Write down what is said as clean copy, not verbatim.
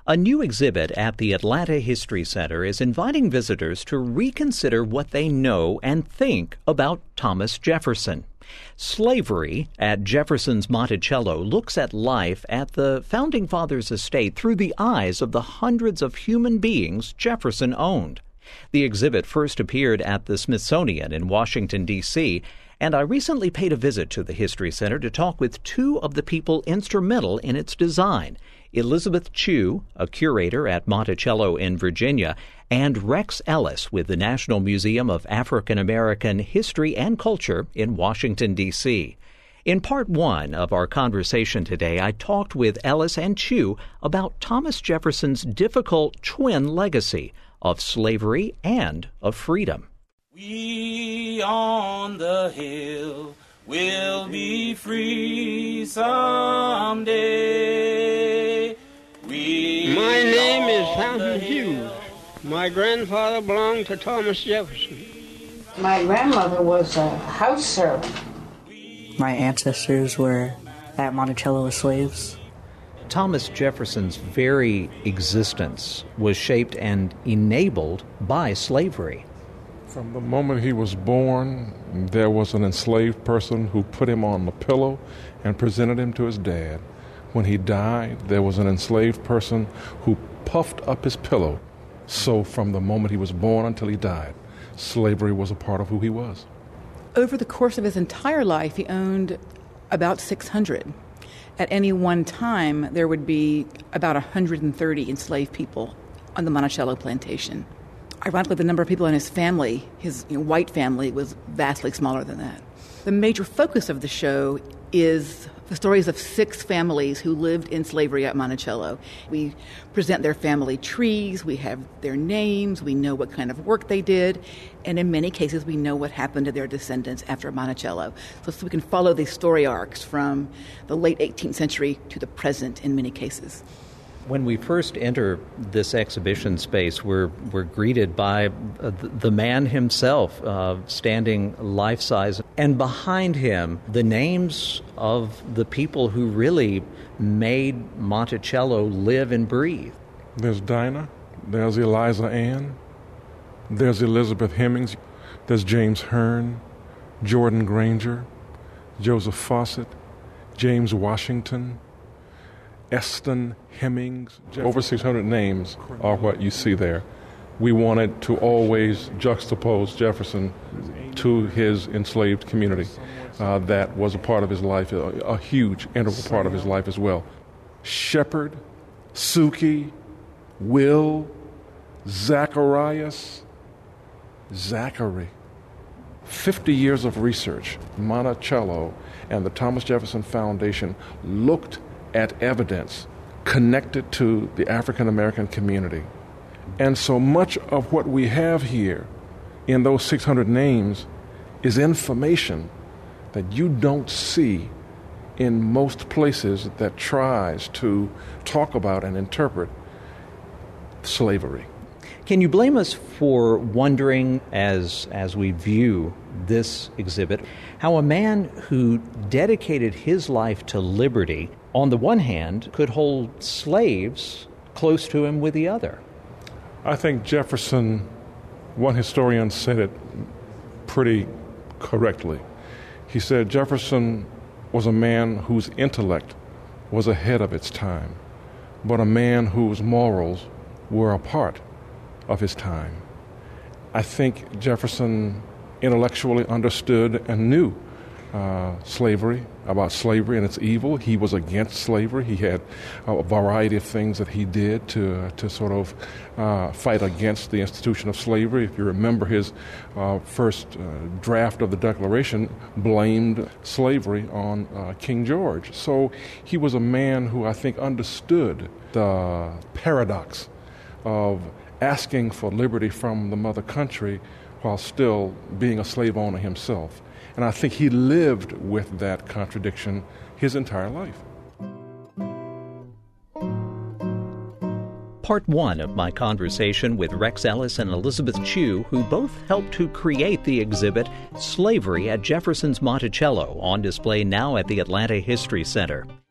A new exhibit at the Atlanta History Center is inviting visitors to reconsider what they know and think about Thomas Jefferson. Slavery at Jefferson's Monticello looks at life at the Founding Fathers' estate through the eyes of the hundreds of human beings Jefferson owned. The exhibit first appeared at the Smithsonian in Washington, D.C., and I recently paid a visit to the History Center to talk with two of the people instrumental in its design, Elizabeth Chu, a curator at Monticello in Virginia, and Rex Ellis with the National Museum of African American History and Culture in Washington, D.C. In part one of our conversation today, I talked with Ellis and Chu about Thomas Jefferson's difficult twin legacy of slavery and of freedom. We on the hill will be free someday. My name is Fountain Hughes. My grandfather belonged to Thomas Jefferson. My grandmother was a house servant. My ancestors were at Monticello as slaves. Thomas Jefferson's very existence was shaped and enabled by slavery. From the moment he was born, there was an enslaved person who put him on the pillow and presented him to his dad. When he died, there was an enslaved person who puffed up his pillow. So from the moment he was born until he died, slavery was a part of who he was. Over the course of his entire life, he owned about 600. At any one time, there would be about 130 enslaved people on the Monticello plantation. Ironically, the number of people in his family, his white family, was vastly smaller than that. The major focus of the show is the stories of 6 families who lived in slavery at Monticello. We present their family trees, we have their names, we know what kind of work they did, and in many cases we know what happened to their descendants after Monticello. So we can follow these story arcs from the late 18th century to the present in many cases. When we first enter this exhibition space, we're greeted by the man himself, standing life-size, and behind him, the names of the people who really made Monticello live and breathe. There's Dinah, there's Eliza Ann, there's Elizabeth Hemings, there's James Hearn, Jordan Granger, Joseph Fawcett, James Washington, Eston Hemings. Over 600 names are what you see there. We wanted to always juxtapose Jefferson to his enslaved community. That was a part of his life, a huge integral part of his life as well. Shepherd, Suki, Will, Zacharias, Zachary. 50 years of research, Monticello and the Thomas Jefferson Foundation looked at evidence connected to the African American community. And so much of what we have here in those 600 names is information that you don't see in most places that tries to talk about and interpret slavery. Can you blame us for wondering, as we view this exhibit, how a man who dedicated his life to liberty, on the one hand, could hold slaves close to him with the other? I think Jefferson, one historian said it pretty correctly. He said Jefferson was a man whose intellect was ahead of its time, but a man whose morals were a part of his time. I think Jefferson intellectually understood and knew slavery and its evil. He was against slavery. He had a variety of things that he did to sort of fight against the institution of slavery. If you remember, his first draft of the Declaration blamed slavery on King George. So he was a man who I think understood the paradox of asking for liberty from the mother country while still being a slave owner himself. And I think he lived with that contradiction his entire life. Part one of my conversation with Rex Ellis and Elizabeth Chu, who both helped to create the exhibit Slavery at Jefferson's Monticello, on display now at the Atlanta History Center.